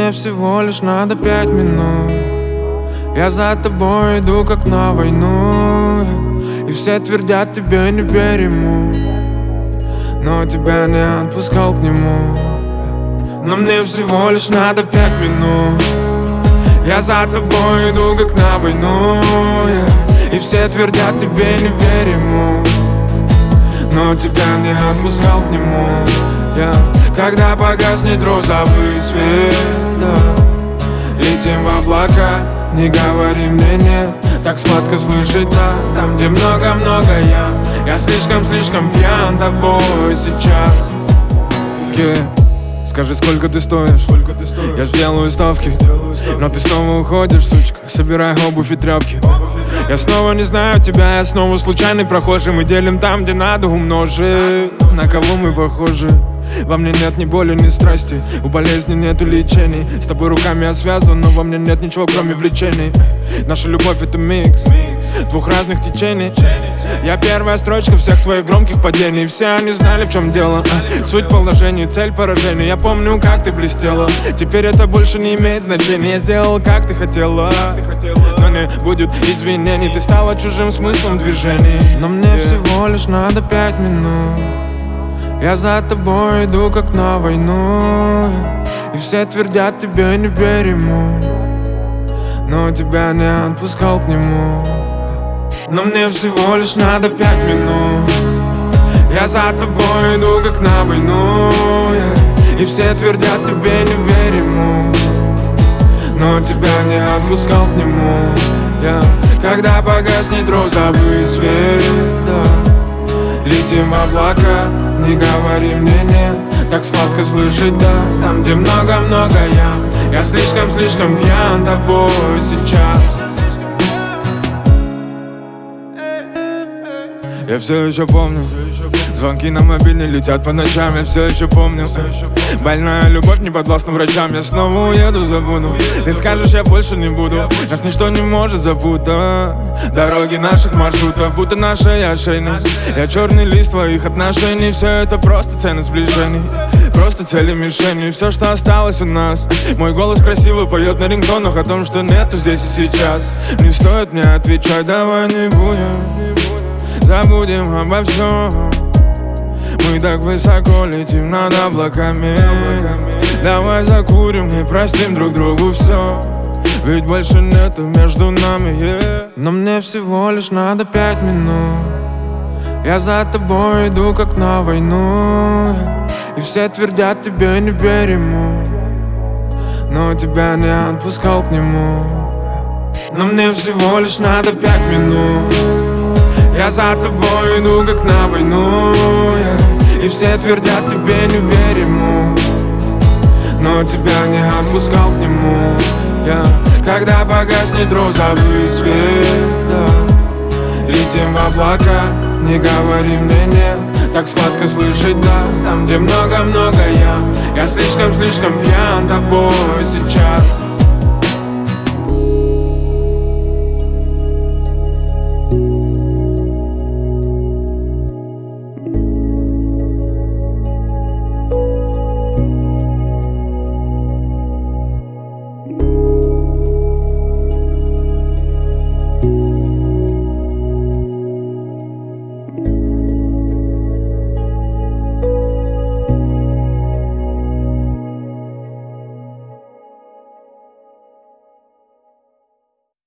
мне всего лишь надо 5 минут. Я за тобой иду как на войну, и все твердят тебе не верь ему, но тебя не отпускал к нему. Но мне всего лишь надо 5 минут. Я за тобой иду как на войну, и все твердят тебе не верь ему, но тебя не отпускал к нему. Когда погаснет розовый свет, летим в облака, не говори мне нет. Так сладко слышать да, там где много-много я слишком пьян тобой сейчас. Скажи, сколько ты стоишь? Я сделаю ставки, но ты снова уходишь, сучка. Собирай обувь и тряпки. Я снова не знаю тебя, я снова случайный прохожий. Мы делим там, где надо умножить. На кого мы похожи? Во мне нет ни боли, ни страсти, у болезни нету лечений. С тобой руками я связан, но во мне нет ничего, кроме влечений. Наша любовь — это микс двух разных течений. Я первая строчка всех твоих громких падений. Все они знали, в чем дело, суть положений, цель поражения. Я помню, как ты блестела, теперь это больше не имеет значения. Я сделал, как ты хотела, но не будет извинений. Ты стала чужим смыслом движений. Но мне всего лишь надо 5 минут. Я за тобой иду как на войну, и все твердят тебе не верь ему, но тебя не отпускал к нему. Но мне всего лишь надо 5 минут. Я за тобой иду как на войну, и все твердят тебе не верь ему, но тебя не отпускал к нему. Когда погаснет розовый свет, летим в облака, не говори мне нет. Так сладко слышать да, там где много-много я слишком пьян тобой сейчас. Я все еще помню, звонки на мобильный летят по ночам. Я все еще помню, больная любовь не подвластна врачам. Я снова уеду, забуду. Ты скажешь, я больше не буду. Нас ничто не может запутать. Дороги наших маршрутов, будто наши ошейник. Я черный лист твоих отношений. Все это просто цены сближений, просто цели мишени. Все, что осталось у нас. Мой голос красиво поет на рингтонах о том, что нету здесь и сейчас. Не стоит мне отвечать, давай не будем, забудем обо всем. Мы так высоко летим над облаками. Давай закурим и простим друг другу все, ведь больше нету между нами, Но мне всего лишь надо 5 минут. Я за тобой иду как на войну, и все твердят тебе не верь ему, но тебя не отпускал к нему. Но мне всего лишь надо 5 минут. Я за тобой иду как на войну, и все твердят тебе не верь ему, но тебя не отпускал к нему. Когда погаснет розовый свет, летим в облака, не говори мне нет. Так сладко слышать да, там где много-много я слишком пьян тобой сейчас.